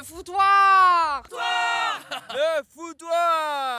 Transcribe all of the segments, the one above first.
Le foutoir. Le foutoir.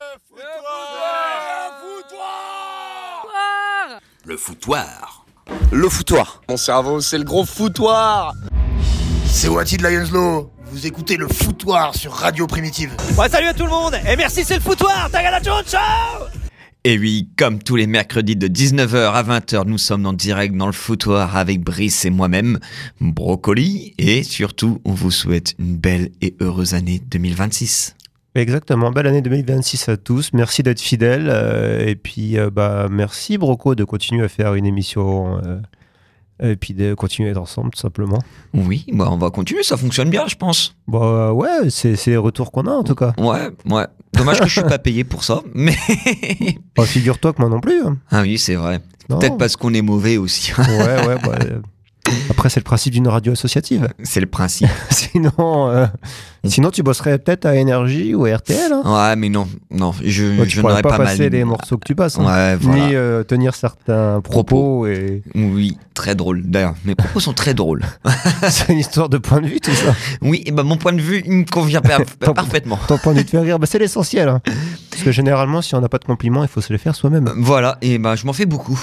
Le foutoir. Le foutoir. Mon cerveau, c'est le gros foutoir. C'est Wati de Lionslow. Vous écoutez le foutoir sur Radio Primitive. Ouais, salut à tout le monde et merci, c'est le foutoir. Tagala Jones, ciao. Et oui, comme tous les mercredis de 19h à 20h, nous sommes en direct dans le foutoir avec Brice et moi-même, Brocoli. Et surtout, on vous souhaite une belle et heureuse année 2026. Exactement, belle année 2026 à tous. Merci d'être fidèles. Et puis, merci Broco de continuer à faire une émission... et puis de continuer à être ensemble, tout simplement. Oui, on va continuer, ça fonctionne bien, je pense. Ouais, c'est les retours qu'on a, en tout cas. Ouais. Dommage que je suis pas payé pour ça, mais... Figure-toi que moi non plus. Hein. Ah oui, c'est vrai. Non. Peut-être parce qu'on est mauvais aussi. Ouais. Après, c'est le principe d'une radio associative. C'est le principe. Sinon, tu bosserais peut-être à Énergie ou à RTL. Hein. Ouais, mais non, je n'aurais pas passer mal... les morceaux que tu passes. Hein. Ouais, voilà. Ni tenir certains propos. Et... Oui, très drôle. D'ailleurs, mes propos sont très drôles. C'est une histoire de point de vue, tout ça. Oui, et mon point de vue, il me convient parfaitement. Ton point de vue te fait rire, c'est l'essentiel. Hein. Parce que généralement, si on n'a pas de compliments, il faut se les faire soi-même. Voilà, et je m'en fais beaucoup.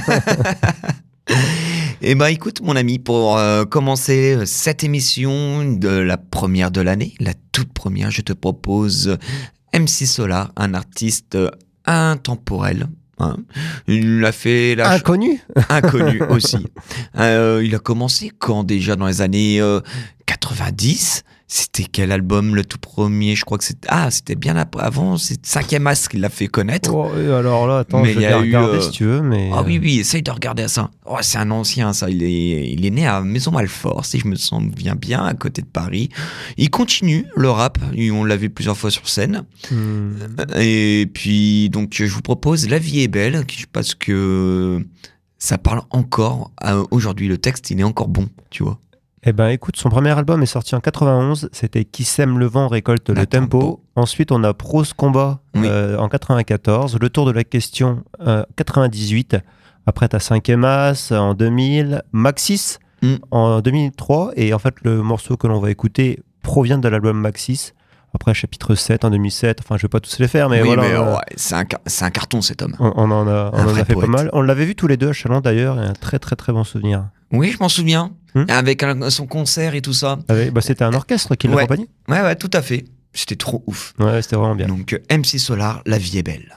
Et écoute mon ami, pour commencer cette émission de la première de l'année, la toute première, je te propose MC Solar, un artiste intemporel. Hein. Il a fait Inconnu aussi. Il a commencé quand déjà dans les années 90. C'était quel album le tout premier? Je crois que c'était bien avant. C'est 5e As qu'il l'a fait connaître. Oh, alors là, attends, je vais regarder si tu veux. Mais... Ah oui, essaye de regarder ça. Oh, c'est un ancien, ça. Il est né à Maison-Malfort, si je me souviens bien, à côté de Paris. Il continue le rap. On l'a vu plusieurs fois sur scène. Et puis, donc, je vous propose La vie est belle, parce que ça parle encore. Aujourd'hui, le texte, il est encore bon, tu vois. Écoute, son premier album est sorti en 91, c'était Qui sème le vent récolte le tempo. Ensuite, on a Prose Combat en 94, Le Tour de la question 98. Après, t'as 5e As en 2000, Maxis en 2003. Et en fait, le morceau que l'on va écouter provient de l'album Maxis. Après, chapitre 7 en 2007. Enfin, je vais pas tous les faire, mais oui, voilà. Mais c'est un carton, cet homme. On en a fait pas mal. On l'avait vu tous les deux à Chalon d'ailleurs, et un très très très bon souvenir. Oui, je m'en souviens. Avec son concert et tout ça. C'était un orchestre qui l'accompagnait. Ouais, tout à fait. C'était trop ouf. Ouais, c'était vraiment bien. Donc, MC Solar, La vie est belle.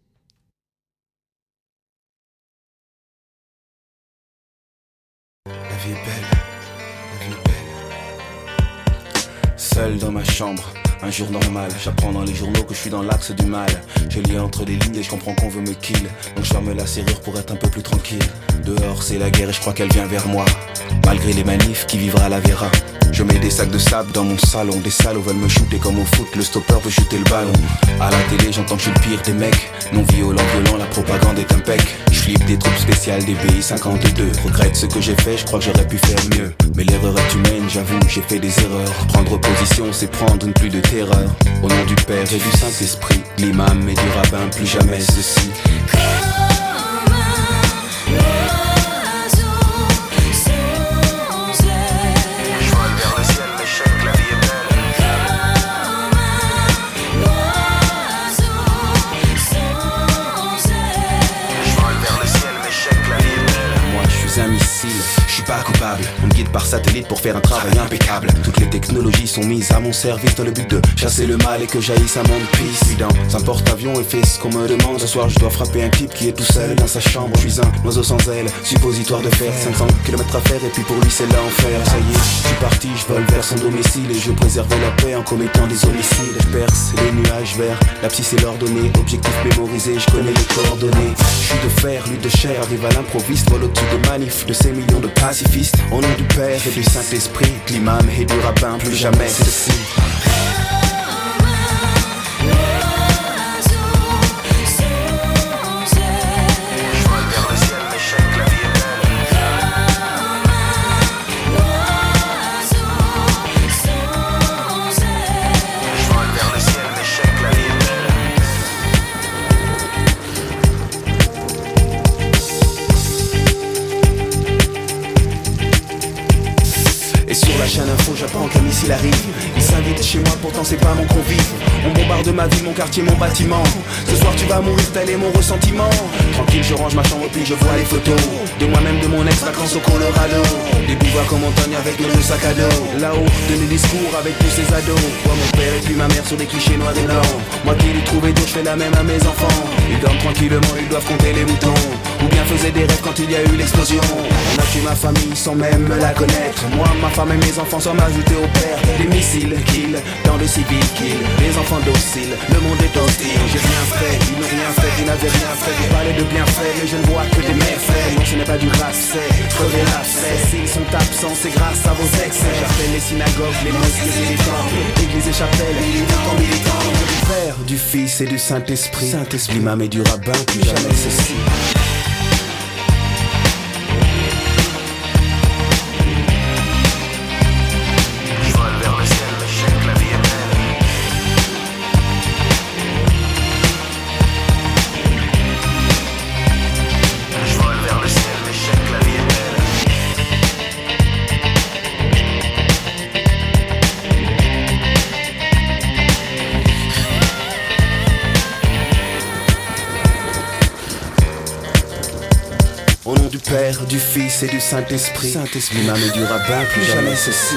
La vie est belle, la vie est belle. Seul dans ma chambre, un jour normal. J'apprends dans les journaux que je suis dans l'axe du mal. Je lis entre les lignes et je comprends qu'on veut me kill. Donc je ferme la serrure pour être un peu plus tranquille. Dehors c'est la guerre et je crois qu'elle vient vers moi. Malgré les manifs, qui vivra la verra. Je mets des sacs de sable dans mon salon. Des salauds veulent me shooter comme au foot. Le stopper veut shooter le ballon. À la télé j'entends que je suis le pire des mecs. Non violent, la propagande est impec. Je flippe des troupes spéciales des BI 52. Regrette ce que j'ai fait, je crois que j'aurais pu faire mieux. Mais l'erreur est humaine, j'avoue, j'ai fait des erreurs. Prendre position, c'est prendre une pluie de terreur. Au nom du Père et du Saint-Esprit, l'imam et du rabbin, plus jamais ceci. Un missile, je suis pas coupable. On me guide par satellite pour faire un travail impeccable. Toutes les technologies sont mises à mon service dans le but de chasser le mal et que jaillisse un monde peace. Je suis dans un porte-avions et fais ce qu'on me demande. Ce soir je dois frapper un type qui est tout seul dans sa chambre. Je suis un oiseau sans aile, suppositoire de fer. 500 km à faire et puis pour lui c'est l'enfer. Ça y est, je suis parti, je vole vers son domicile. Et je préserve la paix en commettant des homicides. Je perce les nuages verts, la psy c'est l'ordonnée. Objectif mémorisé, je connais les coordonnées. Je suis de fer, lui de chair, arrive à l'improviste. Vol au-dessus des manifs de ces millions de pacifistes. Au nom du Père et du Saint-Esprit, de l'imam et du rabbin, plus jamais ceci. Chaîne info, j'apprends qu'un missile arrive. Il t'invite chez moi, pourtant c'est pas mon convive. On bombarde ma ville, mon quartier, mon bâtiment. Ce soir tu vas mourir, tel est mon ressentiment. Tranquille, je range ma chambre puis je vois les photos de moi-même, de mon ex, vacances au Colorado. Des boulevards comme montagne avec nos deux sacs à dos. Là-haut, de mes discours avec tous ces ados. Moi mon père et puis ma mère sur des clichés noirs et blancs. Moi qui lui trouvais d'autres, je fais la même à mes enfants. Ils dorment tranquillement, ils doivent compter les moutons. Ou bien faisaient des rêves quand il y a eu l'explosion. On a tué ma famille sans même me la connaître. Moi, ma femme et mes enfants sont ajoutés au père. Des missiles kill, dans le civil kill. Les enfants dociles, le monde est hostile. J'ai rien fait, ils n'ont rien fait, ils n'avaient rien fait. Ils parlaient de bienfaits, mais je ne vois que des méfaits. Non, ce n'est pas du racet, crever l'abcès. S'ils sont absents, c'est grâce à vos excès. J'appelle les synagogues, les mosquées et les temples, églises et chapelles, militants. Du Père, du Fils et du Saint-Esprit. L'imam et du rabbin, plus jamais ceci. Au nom du Père, du Fils et du Saint-Esprit, l'imam et du rabbin, plus jamais ceci.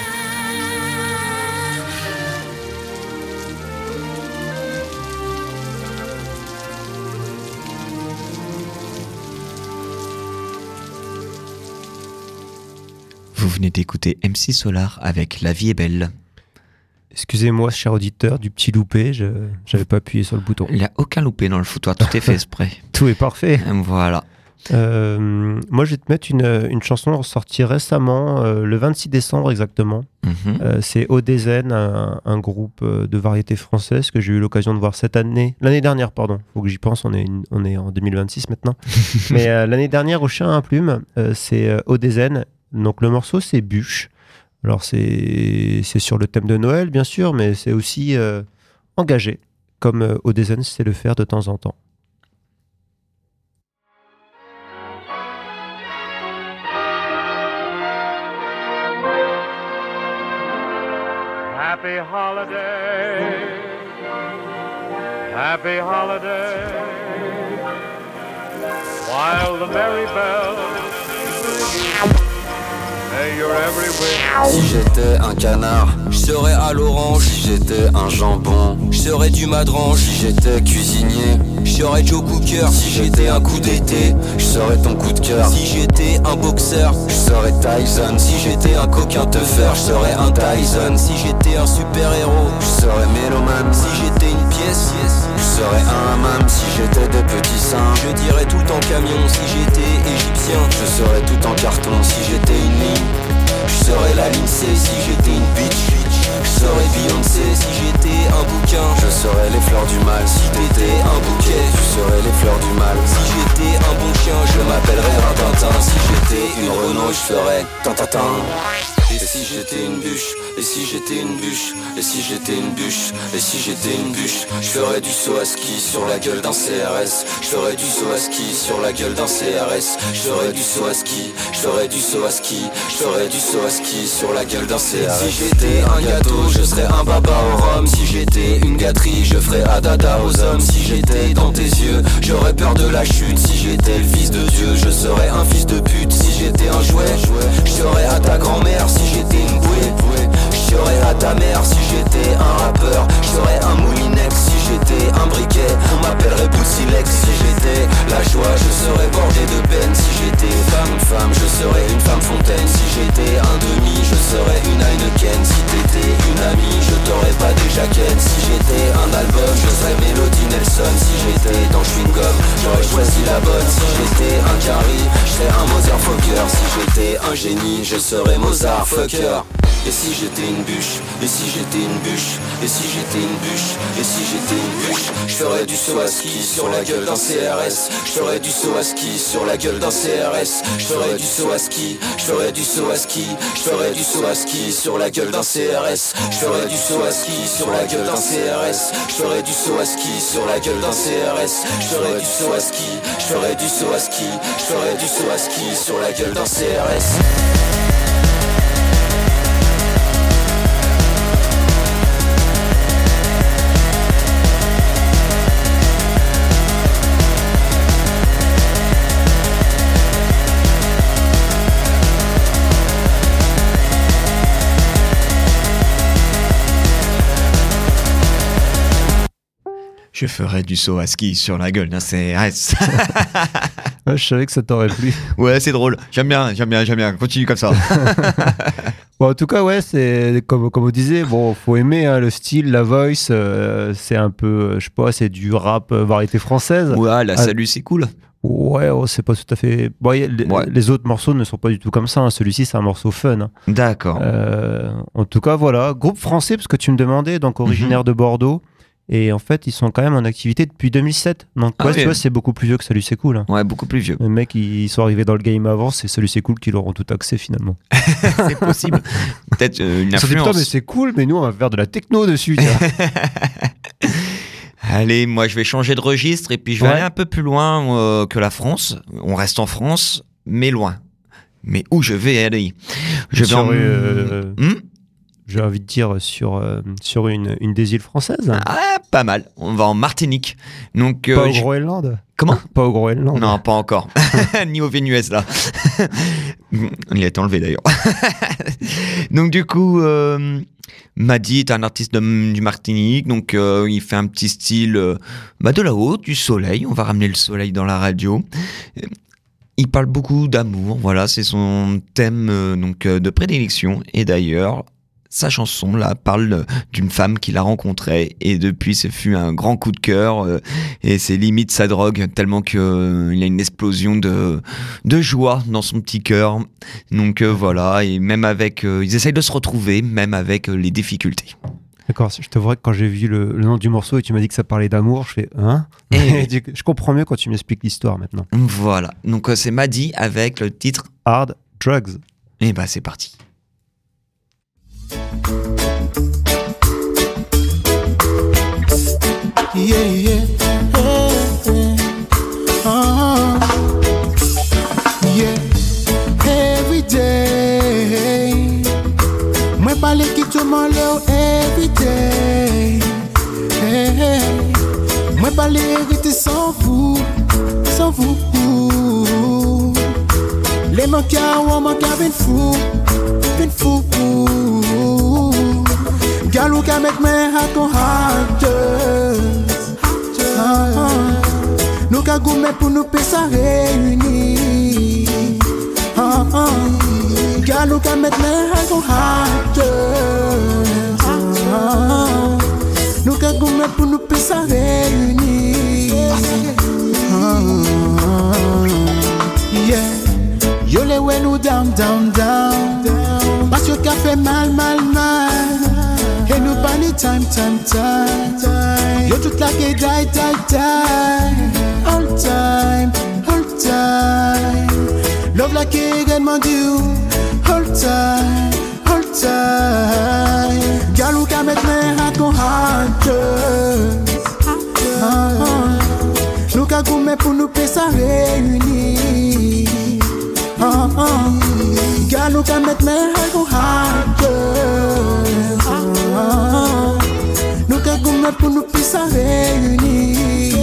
Vous venez d'écouter MC Solar avec La vie est belle. Excusez-moi, cher auditeur, du petit loupé, j'avais pas appuyé sur le bouton. Il n'y a aucun loupé dans le foutoir, tout est fait exprès. Tout est parfait. Voilà. Moi, je vais te mettre une chanson sortie récemment, le 26 décembre exactement. C'est Odezen, un groupe de variété française que j'ai eu l'occasion de voir l'année dernière, pardon. Faut que j'y pense, on est en 2026 maintenant. Mais l'année dernière, au Chien à Plume, c'est Odezen. Donc le morceau, c'est Bûche. Alors c'est sur le thème de Noël, bien sûr, mais c'est aussi engagé, comme Odezen sait le faire de temps en temps. Happy holiday, while the merry bells may you're everywhere. Si j'étais un canard, je serais à l'orange. Si j'étais un jambon, je serais du madrange. Si j'étais cuisinier, je serais Joe Cooker. Si j'étais un coup d'été, je serais ton coup de cœur. Si j'étais un boxeur, je serais Tyson. Si j'étais un coquin teufeur, je serais un Tyson. Si j'étais un super-héros, je serais Méloman. Si j'étais une pièce, je serais un hammam. Si j'étais des petits seins, je dirais tout en camion. Si j'étais égyptien, je serais tout en carton. Si j'étais une ligne, je serais la ligne C. Si j'étais une bitch, je serais Beyoncé. Si j'étais un bouquin, je serais les fleurs du mal. Si t'étais un bouquet, je serais les fleurs du mal. Si j'étais un bon chien, je m'appellerais Rintintin. Si j'étais une Renault, je ferais Tintatin. Et si j'étais une bûche, et si j'étais une bûche, et si j'étais une bûche, et si j'étais une bûche, je ferais du saut à ski sur la gueule d'un CRS. Je ferais du saut à ski sur la gueule d'un CRS. Je ferais du saut à ski, je ferais du saut à ski, je ferais du saut à ski sur la gueule d'un CRS. Si j'étais un gâteau, je serais un baba au rhum. Si j'étais une gâterie, je ferais Adada aux hommes. Si j'étais dans tes yeux, j'aurais peur de la chute. Si j'étais le fils de Dieu, je serais un fils de pute. Si j'étais un jouet, je serais à ta grand-mère. Si j'étais une bouée, je serais à ta mère. Si j'étais un rappeur, je serais un moulinex. Si j'étais un briquet, on m'appellerait Boussilex. Si j'étais la joie, je serais bordé de peine. Si j'étais femme, je serais une femme fontaine. Si j'étais un demi, je serais une Heineken. Si t'étais une amie, je t'aurais pas déjà ken. Si j'étais un album, je serais Mélodie Nelson. Si j'étais dans Chewing Gum, j'aurais choisi la bonne. Si j'étais un Carrie, je serais un Mozart Fucker. Si j'étais un génie, je serais Mozart Fucker. Et si j'étais une bûche, et si j'étais une bûche, et si j'étais une bûche, et si j'étais une bûche, je ferais du saut à ski sur la gueule d'un CRS. Je ferais du saut à ski sur la gueule d'un CRS. Je ferais du saut à ski, je ferais du saut à ski, je ferais du saut à ski sur la gueule d'un CRS. Je ferais du saut à ski sur la gueule d'un CRS. Je ferais du saut à ski sur la gueule d'un CRS. Je ferais du saut à ski, je ferais du saut à ski, je ferais du saut à ski sur la gueule d'un CRS. Je ferais du saut à ski sur la gueule. Ouais, Ouais, je savais que ça t'aurait plu. Ouais, c'est drôle. J'aime bien. Continue comme ça. Bon, en tout cas, ouais, c'est comme on disait, bon, faut aimer le style, la voice, c'est un peu, je sais pas, c'est du rap variété française. Ouais, salut, c'est cool. Ouais, c'est pas tout à fait. Bon, les autres morceaux ne sont pas du tout comme ça. Hein. Celui-ci, c'est un morceau fun. Hein. D'accord. En tout cas, voilà, groupe français, parce que tu me demandais, donc originaire de Bordeaux. Et en fait, ils sont quand même en activité depuis 2007. Donc, tu vois, c'est beaucoup plus vieux que Salut, c'est cool. Hein. Ouais, beaucoup plus vieux. Les mecs, ils sont arrivés dans le game avant, c'est Salut, c'est cool qui leur ont tout accès finalement. C'est possible. Peut-être une influence. Putain, mais c'est cool, mais nous, on va faire de la techno dessus. Allez, moi, je vais changer de registre et puis je vais aller un peu plus loin que la France. On reste en France, mais loin. Mais où je vais aller? J'ai envie de dire sur une des îles françaises. Ah, pas mal. On va en Martinique. Donc, pas au Groenland. Comment? Pas au Groenland. Non, pas encore. Ni au Vénuès, là. Il a été enlevé, d'ailleurs. Donc, du coup, Madi est un artiste du Martinique. Donc, il fait un petit style de là-haut, du soleil. On va ramener le soleil dans la radio. Il parle beaucoup d'amour. Voilà, c'est son thème de prédilection. Et d'ailleurs, sa chanson là parle d'une femme qu'il a rencontrée et depuis ce fut un grand coup de cœur et c'est limite sa drogue tellement qu'il a une explosion de joie dans son petit cœur. Donc voilà, et même avec ils essayent de se retrouver même avec les difficultés. D'accord, je te vois que quand j'ai vu le nom du morceau et tu m'as dit que ça parlait d'amour, je fais hein. Et je comprends mieux quand tu m'expliques l'histoire maintenant. Voilà, donc c'est Madi avec le titre Hard Drugs. Et bah c'est parti. Yeah, yeah, yeah. Every day, moi parler qui te m'enlève every day. Hey, moi parler hériter sans vous. Les manquants ou manquants vin fou. Galou ka make me heart go harder. Nous ka gourmet pour nous pesa réunis. Galou ka make me heart go harder. Nous ka gourmet pour nous pesa réunis. Yeah. Yo les ouais nous down. Parce que qu'a fait mal. Et nous parlons time. Yo toute la que die. All time. Love like a good man do. All time. Galou ka met me heart go harder. Nous ka gourmet pour nous pesa réunis. Galou ka met me heart go harder. Nous ka gourmet pour nous pesa réunis.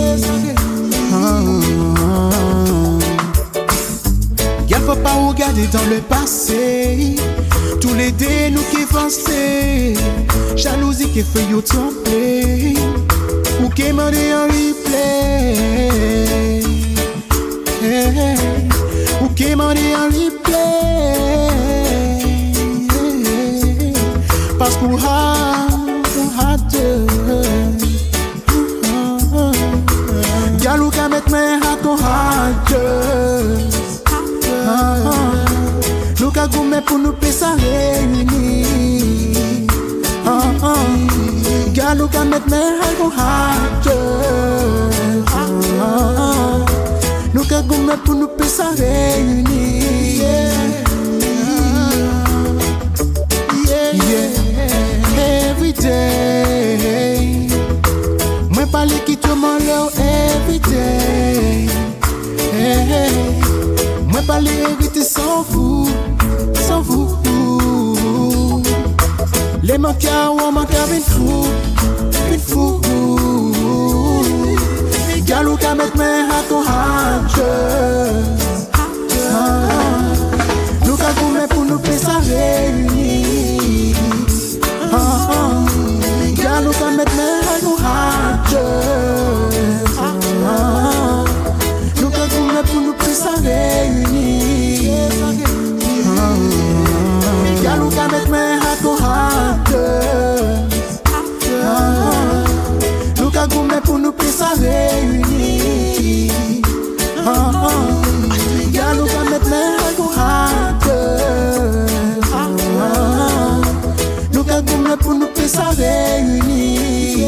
Y'a faut pas regarder dans le passé. Tous les dés nous qui avancent. Jalousie qui fait you tromper. Ou qui m'a dit en replay. Ou qui m'a dit en replay. Parce qu'on hâte. Galou ka met me heart go harder. Nous ka gourmet pour nous pesa réunis. Galou ka met me heart go harder. Nous ka gourmet pour nous pesa réunis. Yeah. Every day. Moi parler qui te m'enlève every day. Moi parler hériter sans vous. Les manquants ou manquants vin fou. Galou ka met me heart go harder. Nous ka gourmet pour nous pesa réunis. Galou ka met me heart go harder. soient réunis.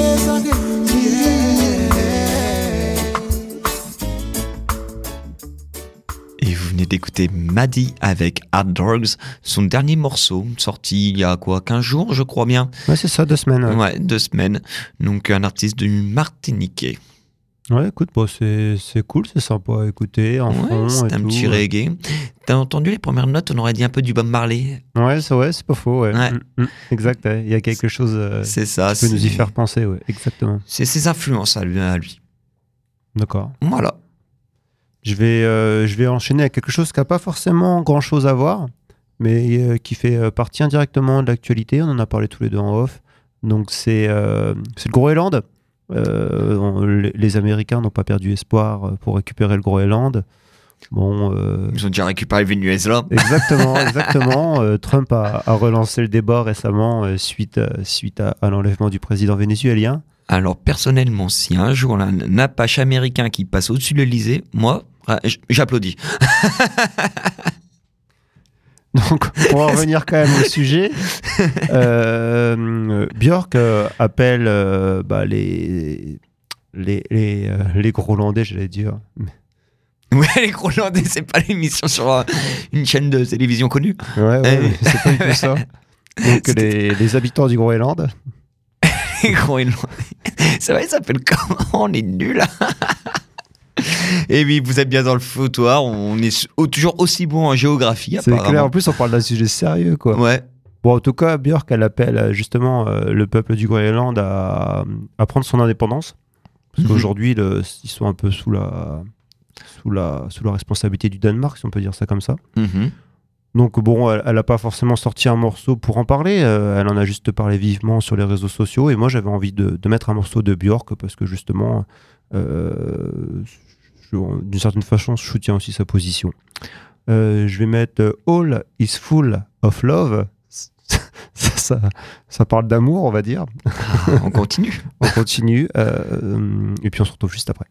Et vous venez d'écouter Maddie avec Hard Drugs, son dernier morceau, sorti il y a 15 jours, je crois bien. Ouais, c'est ça, 2 semaines. Ouais, 2 semaines. Donc, un artiste du Martiniquais. Ouais, écoute, bon, c'est cool, c'est sympa à écouter, en fond. C'est un petit reggae. T'as entendu les premières notes, on aurait dit un peu du Bob Marley. Ouais, c'est pas faux, ouais. Exact, il y a quelque chose c'est ça, qui peut nous y faire penser, ouais, exactement. C'est ses influences à lui. D'accord. Voilà. Je vais enchaîner avec quelque chose qui n'a pas forcément grand-chose à voir, mais qui fait partie indirectement de l'actualité. On en a parlé tous les deux en off. Donc c'est le Groenland. Les Américains n'ont pas perdu espoir pour récupérer le Groenland. Bon, ils ont déjà récupéré le Venezuela. Exactement. Trump a relancé le débat récemment suite à l'enlèvement du président vénézuélien. Alors personnellement, si un jour là, un Apache américain qui passe au-dessus de l'Elysée, moi, j'applaudis. Donc, pour en revenir quand même au sujet, Björk appelle les Groenlandais, j'allais dire. Ouais, les Groenlandais, c'est pas l'émission sur une chaîne de télévision connue. Ouais, c'est pas du tout ça. Donc, les habitants du Groenland. Les Groenlandais. C'est vrai, ça s'appelle comment? On est nuls. Et oui, vous êtes bien dans le foutoir. On est toujours aussi bon en géographie, apparemment. C'est clair. En plus, on parle d'un sujet sérieux, quoi. Ouais. Bon, en tout cas, Björk, elle appelle justement le peuple du Groenland à prendre son indépendance. Parce qu'aujourd'hui, ils sont un peu sous la responsabilité du Danemark, si on peut dire ça comme ça. Donc bon, elle n'a pas forcément sorti un morceau pour en parler, elle en a juste parlé vivement sur les réseaux sociaux, et moi j'avais envie de mettre un morceau de Björk, parce que justement, d'une certaine façon, je soutiens aussi sa position. Je vais mettre All is Full of Love, ça parle d'amour, on va dire. On continue. Et puis on se retrouve juste après.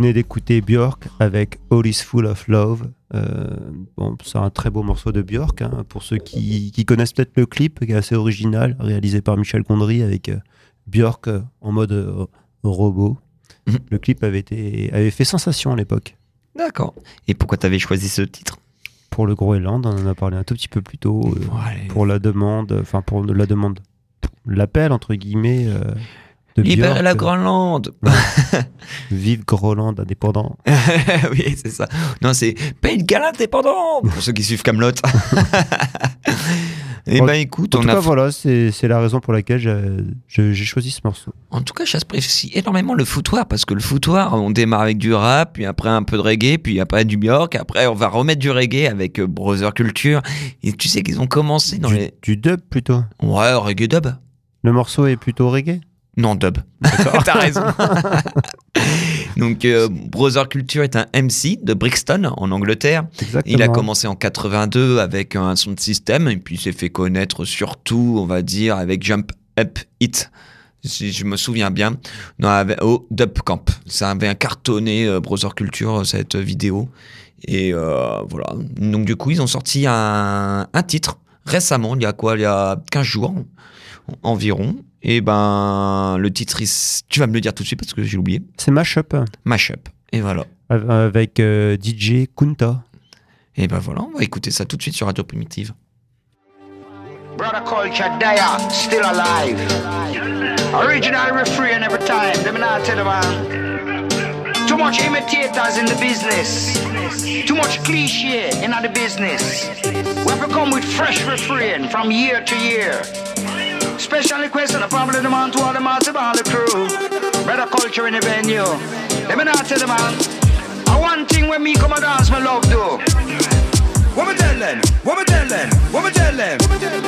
venez d'écouter Björk avec All Is Full of Love. C'est un très beau morceau de Björk. Hein, pour ceux qui connaissent peut-être le clip, qui est assez original, réalisé par Michel Gondry avec Björk en mode robot. Le clip avait fait sensation à l'époque. D'accord. Et pourquoi t'avais choisi ce titre ? Pour le Groenland, on en a parlé un tout petit peu plus tôt. Pour la demande, l'appel entre guillemets de Libère Björk. la Groenland. Vive Groenland indépendant. Oui, c'est ça. Non, c'est Pays de Galles indépendant pour ceux qui suivent Kaamelott. Eh ben écoute, en tout cas, voilà, c'est la raison pour laquelle j'ai choisi ce morceau. En tout cas, j'apprécie énormément le foutoir parce que le foutoir, on démarre avec du rap, puis après un peu de reggae, puis après du Björk, après on va remettre du reggae avec Brother Culture. Et tu sais qu'ils ont commencé dans du dub plutôt. Ouais, reggae dub. Le morceau est plutôt reggae. Non, dub. T'as raison. Donc, Brother Culture est un MC de Brixton, en Angleterre. Exactement. Il a commencé en 82 avec un son de système, et puis il s'est fait connaître surtout, on va dire, avec Jump Up It, si je me souviens bien, au Dub Camp. Ça avait un cartonné, Brother Culture, cette vidéo. Et voilà. Donc, du coup, ils ont sorti un titre récemment, il y a 15 jours environ. Et ben, le titre, tu vas me le dire tout de suite parce que j'ai oublié. C'est Mashup. Mashup, et voilà. Avec DJ Kunta. Et ben voilà, on va écouter ça tout de suite sur Radio Primitive. Brother Culture, Daya, still alive. Original refrain every time, let me not tell you, man. Too much imitators in the business. Too much cliche in the business. We have to come with fresh refrain from year to year. Special request and a probably demand to all the massive all the crew. Brother Culture in the venue. Let me not tell you, man. One thing when me come and dance, my love do. What me tell them? What me tell them? What me tell them?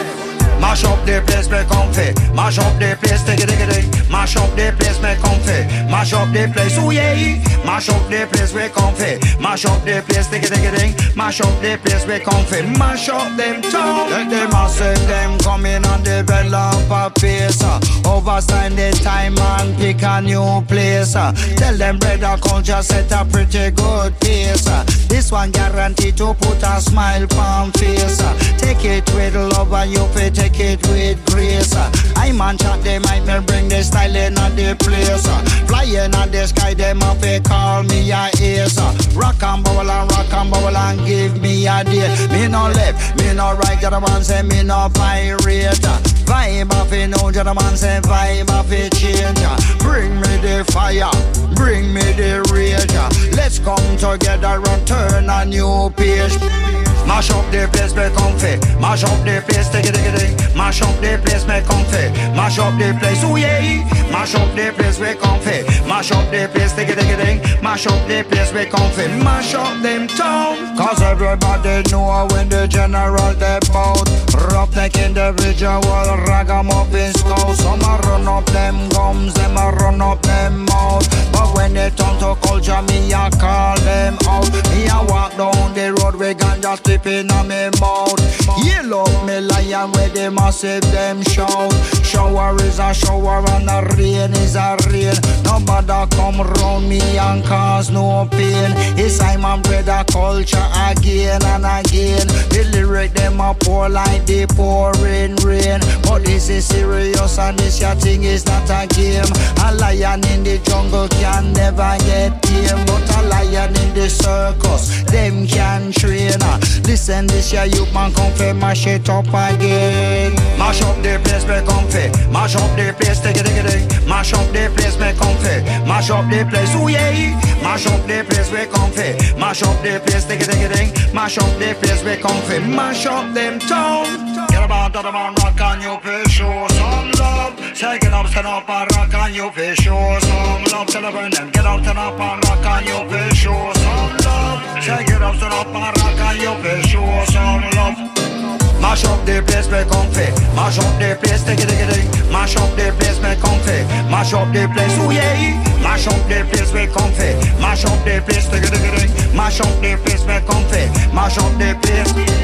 Mash up the place, make comfy. Mash up the place, take it. Mash up the place, make comfy. Mash up the place, ooh yeah. Mash up the place, make comfy. Mash up the place, take it. Mash up the place, make comfy. Mash up them town. Let them massive them come in and develop a pace. Overstand the time and pick a new place. Tell them Brother Culture set a pretty good pace. This one guaranteed to put a smile on face. Take it with love and you fit take it with grace. I man chat they might me bring the style in at the place. Flying at the sky them up they call me a ace. Rock and bubble and give me a date. Me no left, me no right, the man say me no pirate. Vibe of it, no gentleman say vibe of it change. Bring me the fire, bring me the rage. Let's come together and turn a new page. Mash up the place, make comfy. Mash up the place, take it. Mash up the place, make comfy. Mash up the place, ooh yeah. Mash up the place, make comfy. Mash up the place, take it. Mash up the place, make comfy. Mash up them town. Cause everybody know when the general step out. Roughneck individual, ragamuffin scout. Some a run up them gums, them a run up them mouth. But when they turn to culture, me a call them out. Me a walk down the road, we ganja slipping on me mouth. You love me lion where they massive them shout. Shower is a shower and the rain is a rain. Nobody come round me and cause no pain. It's time and Brother Culture again and again. The lyric them a pour like the pouring rain. But this is serious and this your thing is not a game. A lion in the jungle can never get tame, but a lion in the circus them can train. Listen this year you man come fi mash it up again. Mash up the place, make comfy. Mash up the place, take it. Mash up the place, make comfy. Mash up the place, ooh yeah. Mash up the place, make comfy. Mash up the place, take it. Mash up the place, make comfy. Mash up them town. Get about the man, rock and you fi show some love. Say get up, stand up and rock and you fi show some love. Celebrate them, get out, stand up and rock and you fi show some love. Say get up, stand up and rock and you fi show some love. Mash up the place, make comfy. Mash up the place, take it. Mash up the place, make comfy. Mash up the place, ooh yeah. Mash up the place, make comfy. Mash up the place, take it. Mash up the place, make comfy. Mash up the place.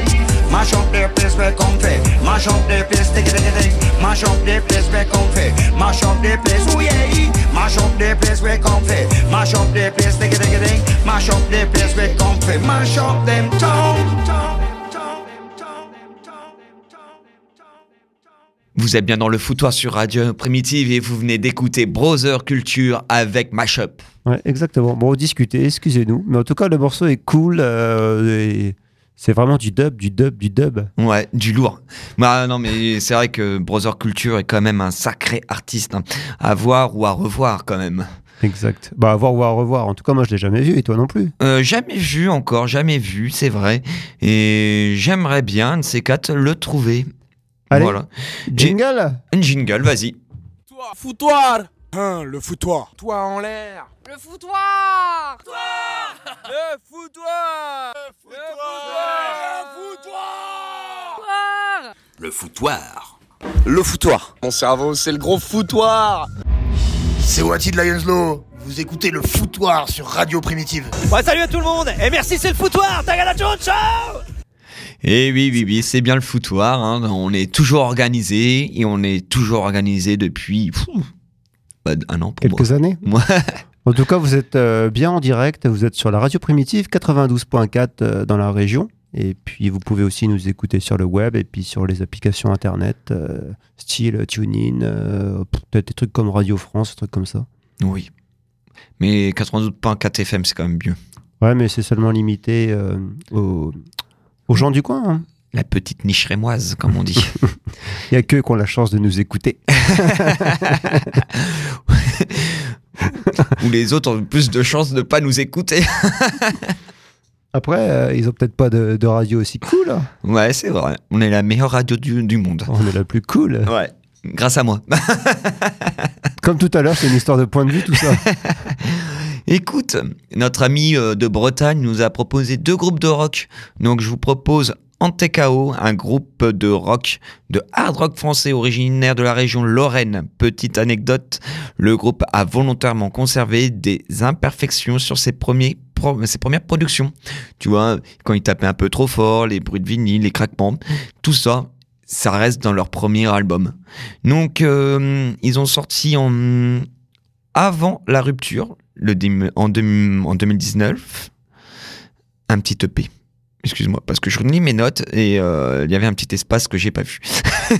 Mash up the place where comfy. Mash up the place, take it. Mash up the place where comfy. Mash up the place, oh yeah. Mash up the place where comfy. Mash up the place, take it. Mash up the place where comfy. Mash up them town. Vous êtes bien dans le foutoir sur Radio Primitive et vous venez d'écouter Brother Culture avec Mashup. Ouais, exactement. Bon, discutez, excusez-nous. Mais en tout cas, le morceau est cool. Et c'est vraiment du dub. Ouais, du lourd. Bah non, mais c'est vrai que Brother Culture est quand même un sacré artiste, hein, à voir ou à revoir quand même. Exact. Bah, à voir ou à revoir. En tout cas, moi, je l'ai jamais vu. Et toi non plus? Jamais vu, c'est vrai. Et j'aimerais bien, un de ces quatre, le trouver. Allez, voilà. Jingle. Une jingle, vas-y. Foutoir. Hein, le foutoir. Toi en l'air. Le foutoir. Le foutoir. Le foutoir. Le foutoir. Mon cerveau, c'est le gros foutoir. C'est Wati de Lionslow. Vous écoutez le foutoir sur Radio Primitive. Ouais, salut à tout le monde. Et merci, c'est le foutoir. Tagala Jones, ciao. Et oui, c'est bien le foutoir, hein. On est toujours organisé et on est toujours organisé depuis un an pour quelques années. Ouais. En tout cas, vous êtes bien en direct, vous êtes sur la radio primitive 92.4 dans la région. Et puis vous pouvez aussi nous écouter sur le web et puis sur les applications internet, style TuneIn, peut-être des trucs comme Radio France, des trucs comme ça. Oui. Mais 92.4 FM, c'est quand même mieux. Ouais, mais c'est seulement limité aux gens du coin. Hein. La petite niche rémoise, comme on dit. Il n'y a qu'eux qui ont la chance de nous écouter. Ou les autres ont plus de chances de ne pas nous écouter. Après, ils n'ont peut-être pas de radio aussi cool. Hein. Ouais, c'est vrai. On est la meilleure radio du monde. On est la plus cool. Ouais, grâce à moi. Comme tout à l'heure, c'est une histoire de point de vue, tout ça. Écoute, notre ami de Bretagne nous a proposé 2 groupes de rock. Donc je vous propose Antekao, un groupe de rock, de hard rock français originaire de la région Lorraine. Petite anecdote, le groupe a volontairement conservé des imperfections sur ses premières productions. Tu vois, quand ils tapaient un peu trop fort, les bruits de vinyle, les craquements, tout ça, ça reste dans leur premier album. Donc ils ont sorti avant la rupture, en 2019, un petit EP. Excuse-moi, parce que je relis mes notes et il y avait un petit espace que j'ai pas vu.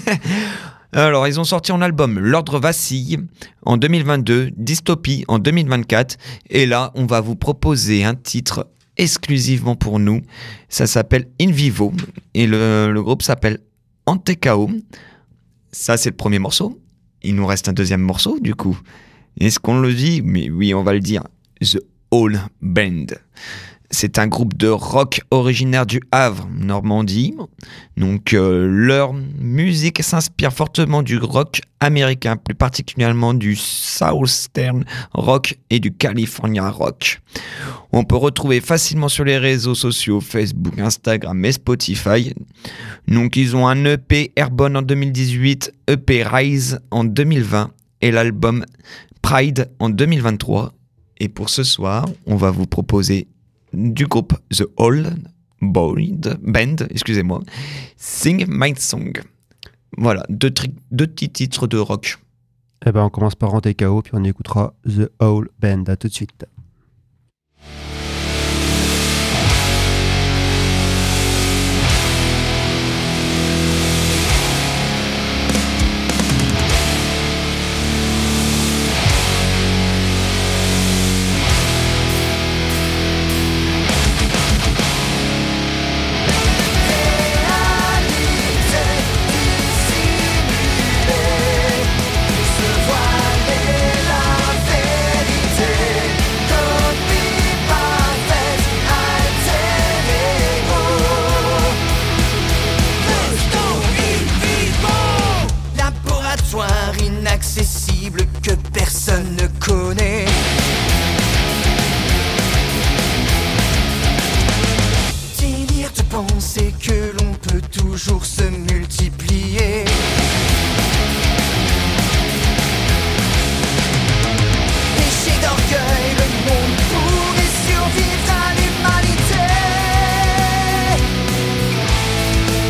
Alors, ils ont sorti en album L'Ordre vacille en 2022, Dystopie en 2024. Et là, on va vous proposer un titre exclusivement pour nous. Ça s'appelle In Vivo et le groupe s'appelle Antekao. Ça, c'est le premier morceau. Il nous reste un deuxième morceau, du coup. Est-ce qu'on le dit? Mais oui, on va le dire. The Whole Band. C'est un groupe de rock originaire du Havre, Normandie. Donc, leur musique s'inspire fortement du rock américain, plus particulièrement du Southern rock et du California rock. On peut retrouver facilement sur les réseaux sociaux, Facebook, Instagram et Spotify. Donc, ils ont un EP Airborne en 2018, EP Rise en 2020 et l'album Pride en 2023. Et pour ce soir, on va vous proposer du groupe The Whole Band, excusez-moi, Sing My Song. Voilà, deux petits titres de rock. Eh ben, on commence par Antekao, puis on écoutera The Whole Band. À tout de suite. Inaccessible que personne ne connaît. Délire de penser que l'on peut toujours se multiplier. Péché d'orgueil, le monde pourrait survivre à l'humanité.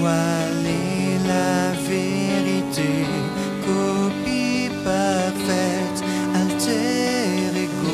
l'étoile et la vérité, copie parfaite, alter ego.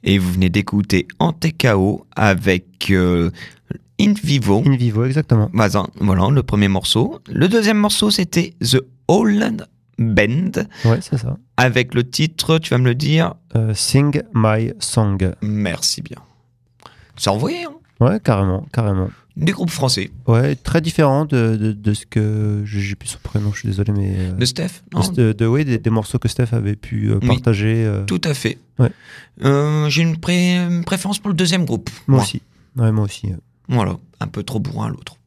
Et vous venez d'écouter Antekao avec In Vivo. In Vivo, exactement. Voilà, le premier morceau. Le deuxième morceau, c'était The Holland Band. Ouais, c'est ça. Avec le titre, tu vas me le dire Sing My Song. Merci bien. C'est envoyé, hein? Ouais, carrément. Des groupes français. Ouais, très différent de ce que... J'ai plus son prénom, je suis désolé, mais... De Steph, non? Des morceaux que Steph avait pu partager. Tout à fait. Ouais. J'ai une préférence pour le deuxième groupe. Moi aussi. Ouais, moi aussi. Voilà, un peu trop bourrin l'autre.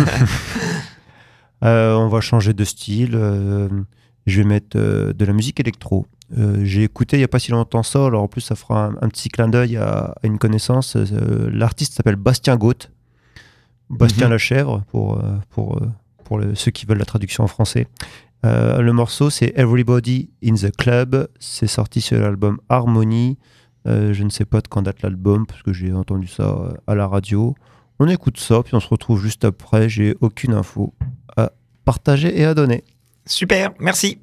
On va changer de style. Je vais mettre de la musique électro. J'ai écouté il n'y a pas si longtemps ça, alors en plus ça fera un petit clin d'œil à une connaissance. L'artiste s'appelle Bastien Gaute. Bastien Lachèvre, pour ceux qui veulent la traduction en français. Le morceau, c'est Everybody in the Club. C'est sorti sur l'album Harmony. Je ne sais pas de quand date l'album, parce que j'ai entendu ça à la radio. On écoute ça, puis on se retrouve juste après. J'ai aucune info à partager et à donner. Super, merci.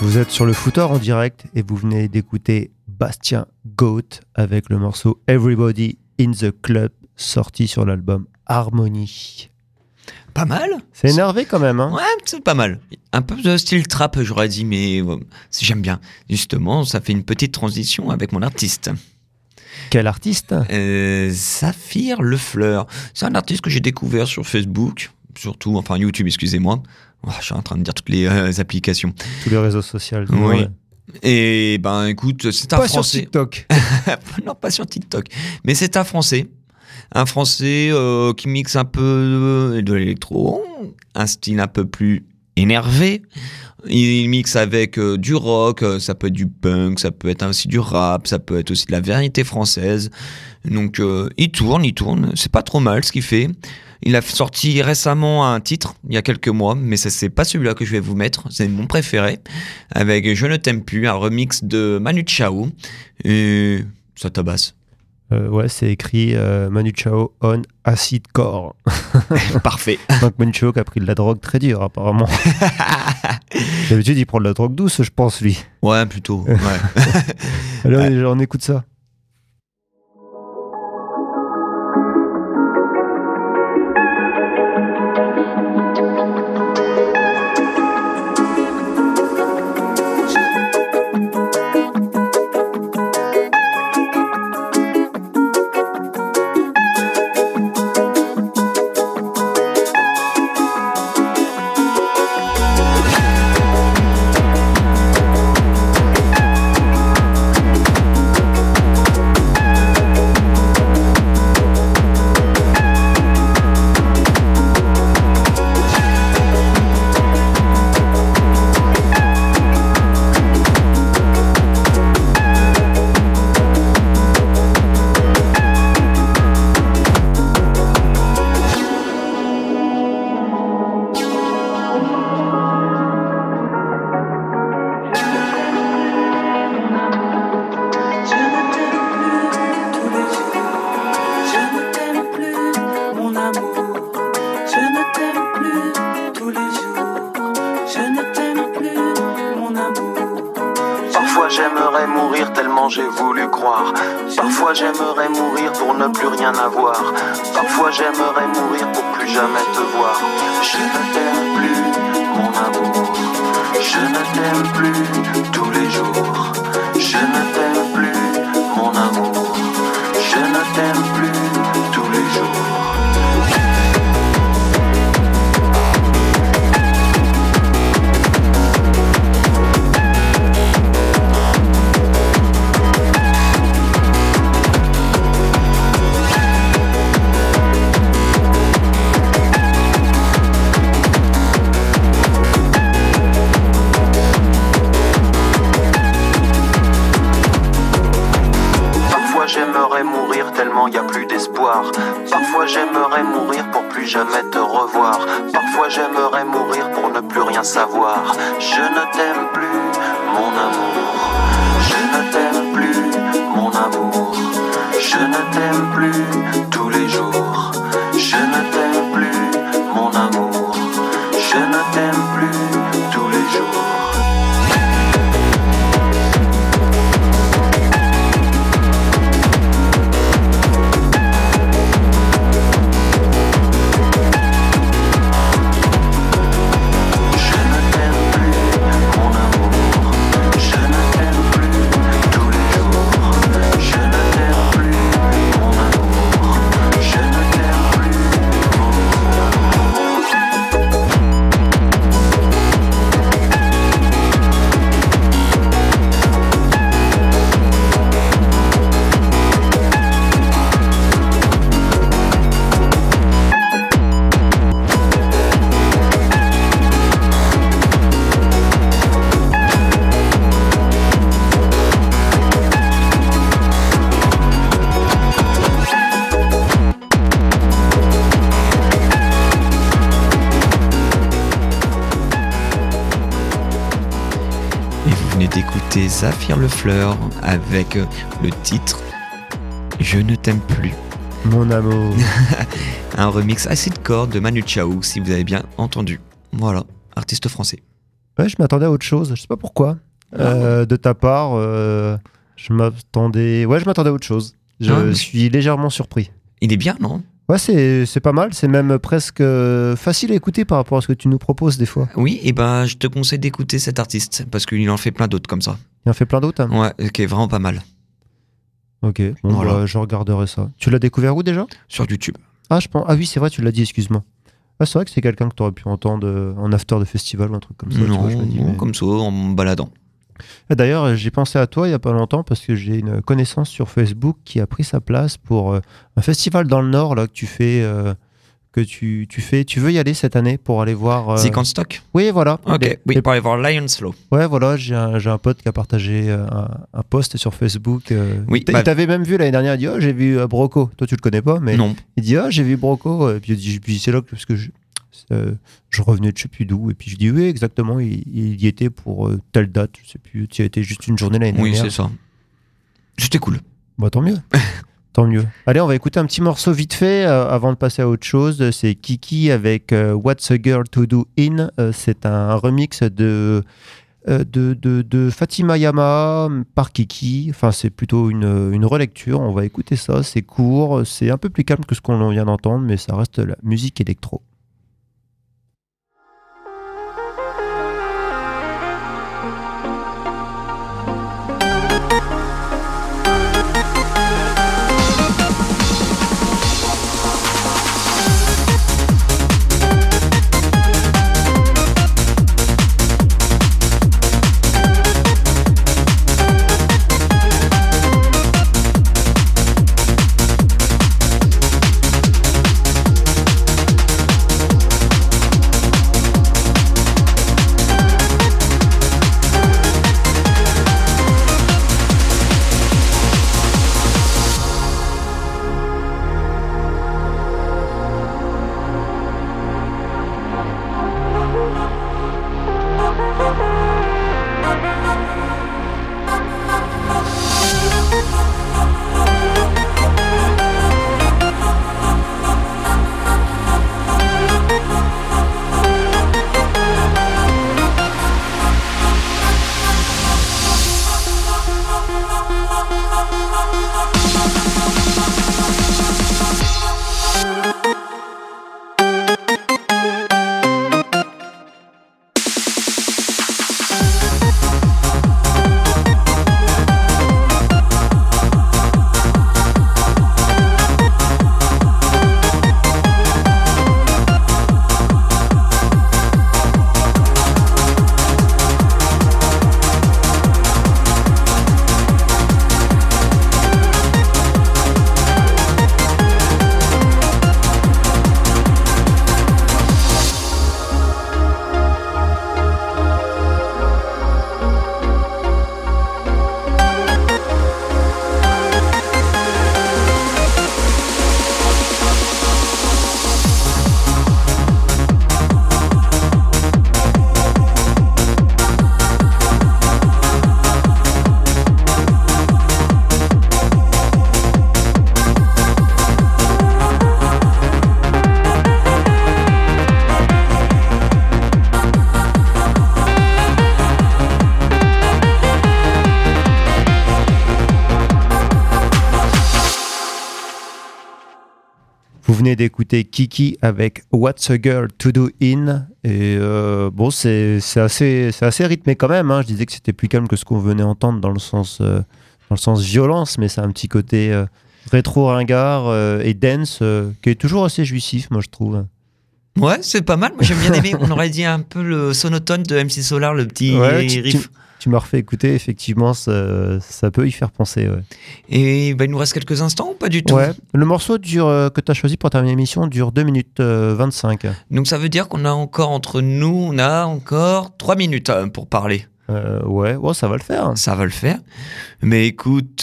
Vous êtes sur le footeur en direct et vous venez d'écouter Bastien Goat avec le morceau Everybody in the Club, sorti sur l'album Harmony. Pas mal. C'est énervé quand même, hein. Ouais, c'est pas mal. Un peu de style trap, j'aurais dit, mais j'aime bien. Justement, ça fait une petite transition avec mon artiste. Quel artiste ? Saphir Le Fleur. C'est un artiste que j'ai découvert sur Facebook, surtout, enfin YouTube, excusez-moi. Oh, je suis en train de dire toutes les applications. Tous les réseaux sociaux. Oui. Ouais. Et ben écoute, c'est un pas Français. Sur TikTok. Non, pas sur TikTok. Mais c'est un Français. Un Français qui mixe un peu de l'électro, un style un peu plus énervé. Il mixe avec du rock, ça peut être du punk, ça peut être aussi du rap, ça peut être aussi de la variété française. Donc il tourne, c'est pas trop mal ce qu'il fait. Il a sorti récemment un titre, il y a quelques mois, mais ça c'est pas celui-là que je vais vous mettre, c'est mon préféré, avec Je ne t'aime plus, un remix de Manu Chao, et ça tabasse. Ouais, c'est écrit Manu Chao on acid core. Parfait. Donc Manu Chao qui a pris de la drogue très dure apparemment. D'habitude il prend de la drogue douce, je pense lui. Ouais, plutôt. Ouais. Allez, on écoute ça. j'aimerais mourir tellement j'ai voulu croire. Parfois j'aimerais mourir pour ne plus rien avoir. Parfois j'aimerais mourir pour plus jamais te voir. Je ne t'aime plus, mon amour. Je ne t'aime plus tous les jours. Je ne t'aime plus, mon amour. Je ne t'aime plus tous les jours. J'aimerais mourir tellement y a plus d'espoir. Parfois j'aimerais mourir pour plus jamais te revoir. Parfois j'aimerais mourir pour ne plus rien savoir. Je ne t'aime plus, mon amour. Je ne t'aime plus, mon amour. Je ne t'aime plus tous les jours. Je ne t'aime plus, mon amour. Je ne t'aime plus tous les jours. D'écouter Saphir Le Fleur avec le titre Je ne t'aime plus. Mon amour. Un remix acid core de Manu Chao, si vous avez bien entendu. Voilà, artiste français. Ouais, je m'attendais à autre chose. Je sais pas pourquoi. De ta part, je m'attendais à autre chose. Je suis légèrement surpris. Il est bien, non ? Ouais, c'est pas mal. C'est même presque facile à écouter par rapport à ce que tu nous proposes des fois. Oui, et ben je te conseille d'écouter cet artiste parce qu'il en fait plein d'autres comme ça. Il en fait plein d'autres, hein ? Ouais, qui est vraiment pas mal. Ok, bon, voilà. Je regarderai ça. Tu l'as découvert où déjà ? Sur YouTube. Ah oui, c'est vrai, tu l'as dit, excuse-moi. Ah, c'est vrai que c'est quelqu'un que tu aurais pu entendre en after de festival ou un truc comme ça. Non, tu vois, mais... comme ça, en me baladant. Et d'ailleurs, j'ai pensé à toi il y a pas longtemps parce que j'ai une connaissance sur Facebook qui a pris sa place pour un festival dans le Nord là, que tu fais. Tu veux y aller cette année pour aller voir... Zik en stock ? Oui, voilà. Oui, pour aller voir Lionslow. Ouais, voilà, j'ai un pote qui a partagé un post sur Facebook. Oui, il t'avait même vu l'année dernière, il dit « Oh, j'ai vu Broco ». Toi, tu le connais pas, mais non. Il dit « Oh, j'ai vu Broco ». Et puis c'est là parce que je revenais de je sais plus d'où. Et puis je dis « Oui, exactement, il y était pour telle date. Je sais plus, tu y étais juste une journée l'année dernière. » Oui, c'est ça. C'était cool. Bah, tant mieux. Tant mieux. Allez, on va écouter un petit morceau vite fait avant de passer à autre chose. C'est Kiki avec What's a Girl to Do In. C'est un remix de Fatima Yama par Kiki. Enfin, c'est plutôt une relecture. On va écouter ça. C'est court. C'est un peu plus calme que ce qu'on vient d'entendre, mais ça reste la musique électro. Vous venez d'écouter Kiki avec What's a Girl to Do In. Et bon, c'est assez rythmé quand même. Hein. Je disais que c'était plus calme que ce qu'on venait entendre dans le sens violence, mais c'est un petit côté rétro-ringard et dance qui est toujours assez jouissif, moi je trouve. Ouais, c'est pas mal. Moi j'aime bien aimé. On aurait dit un peu le sonotone de MC Solar, le petit riff. Tu m'as refait écouter, effectivement, ça peut y faire penser. Ouais. Et il nous reste quelques instants ou pas du tout? Ouais. Le morceau que tu as choisi pour terminer l'émission dure 2 minutes 25. Donc ça veut dire qu'on a encore entre nous, on a encore 3 minutes pour parler. Ouais, ça va le faire. Ça va le faire. Mais écoute,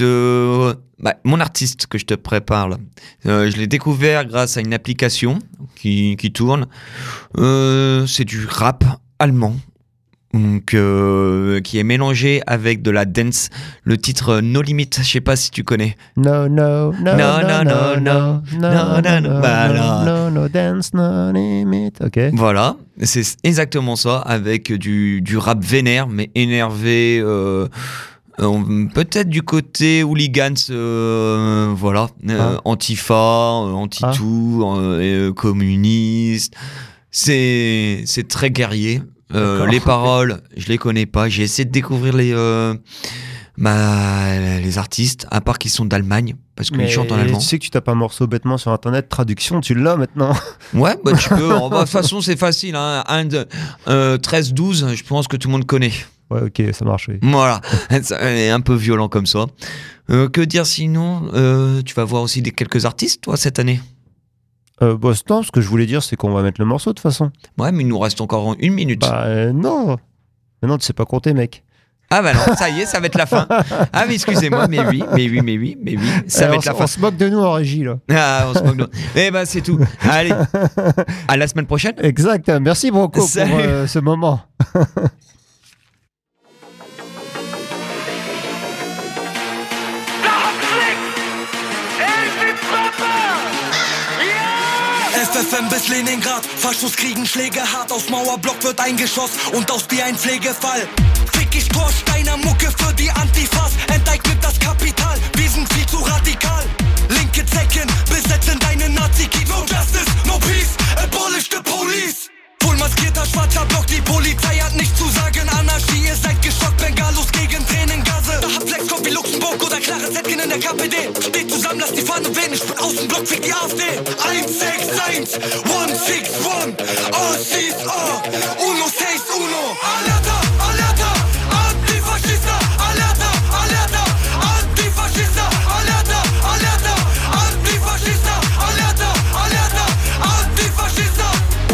mon artiste que je te prépare, là, je l'ai découvert grâce à une application qui tourne. C'est du rap allemand. Donc, qui est mélangé avec de la dance. Le titre No Limit, je sais pas si tu connais. No dance, no limit. Ok. Voilà, c'est exactement ça, avec du rap vénère, mais énervé. Peut-être du côté hooligans, voilà, Antifa, anti-tout, communiste. C'est très guerrier. Les paroles, je les connais pas. J'ai essayé de découvrir les artistes, à part qu'ils sont d'Allemagne, parce qu'ils chantent en allemand. Tu sais que tu tapes un morceau bêtement sur internet, traduction, tu l'as maintenant. Ouais, bah tu peux. De toute façon, c'est facile. 13-12, je pense que tout le monde connaît. Ouais, ok, ça marche. Oui. Voilà, c'est un peu violent comme ça. Que dire sinon tu vas voir aussi quelques artistes, toi, cette année? Non, ce que je voulais dire, c'est qu'on va mettre le morceau de toute façon. Ouais, mais il nous reste encore 1 minute. Non. Mais non, tu sais pas compter, mec. Ah bah non, ça y est, ça va être la fin. Ah mais excusez-moi, mais oui, ça va être la fin. On se moque de nous en régie, là. Ah, on se moque de nous. Eh ben, c'est tout. Allez, à la semaine prochaine. Exact, merci beaucoup pour ce moment. FFM bis Leningrad, Faschos kriegen Schläge hart, aus Mauerblock wird eingeschossen und aus dir ein Pflegefall. Fick ich Torsteiner Mucke für die Antifas, enteignet das Kapital, wir sind viel zu radikal. Linke Zecken besetzen deine Nazi-Kiez, no justice, no peace, abolish the police. Voll maskierter schwarzer Block, die Polizei hat nichts zu sagen. Anarchie, ihr seid geschockt, Bengalos gegen Tränengasse. Da hat Flex kommt wie Luxemburg oder klare Zetkin in der KPD. Steht zusammen, lasst die Fahne wehen, ich bin Außenblock, fick die AfD. 161, 161, Ossis, Uno, 6, Uno. Alerta, alerta, Antifaschista, alerta, alerta, Antifaschista, alerta, alerta, Antifaschista, alerta, alerta, Antifaschista.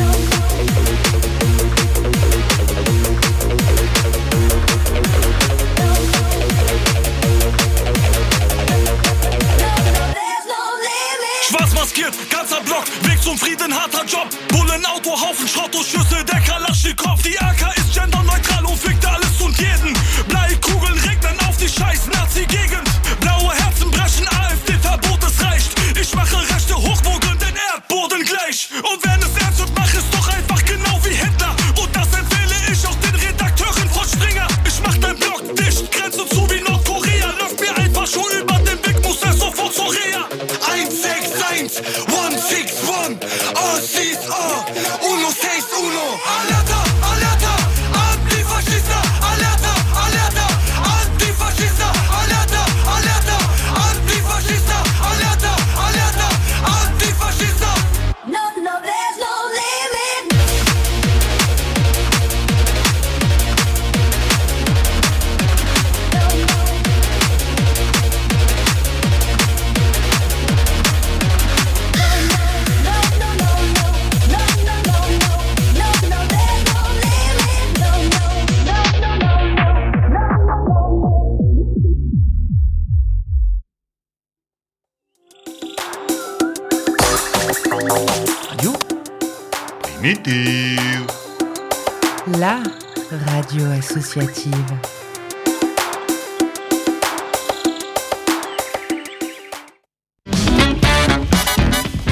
Schwarz maskiert, ganzer Block, Weg zum Frieden, harter Job. Bullen, Auto, Haufen Schrott und Schüsse, der Kalaschnikow. Die AK ist genderneutral und fickt alles und jeden. Bleikugeln regnen auf die scheiß Nazi-Gegend. Blaue Herzen brechen, AfD-Verbot, es reicht. Ich mache Rechte hoch, wogen den Erdboden gleich. Und wenn es ernst wird, mach es doch einfach genau wie Hitler. Und das empfehle ich auch den Redakteuren von Springer. Ich mach dein Block dicht, Grenze zu wie Nordkorea. Läuft mir einfach schon über den Weg, muss er sofort zur Reha. 161, 161, Ossis, Uno, 6, Uno. Alerta, alerta, Antifaschista, alerta, alerta, Antifaschista, alerta, alerta, Antifaschista, alerta, alerta, Antifaschista. No, there's no limit. Radio Primitive. La radio associative.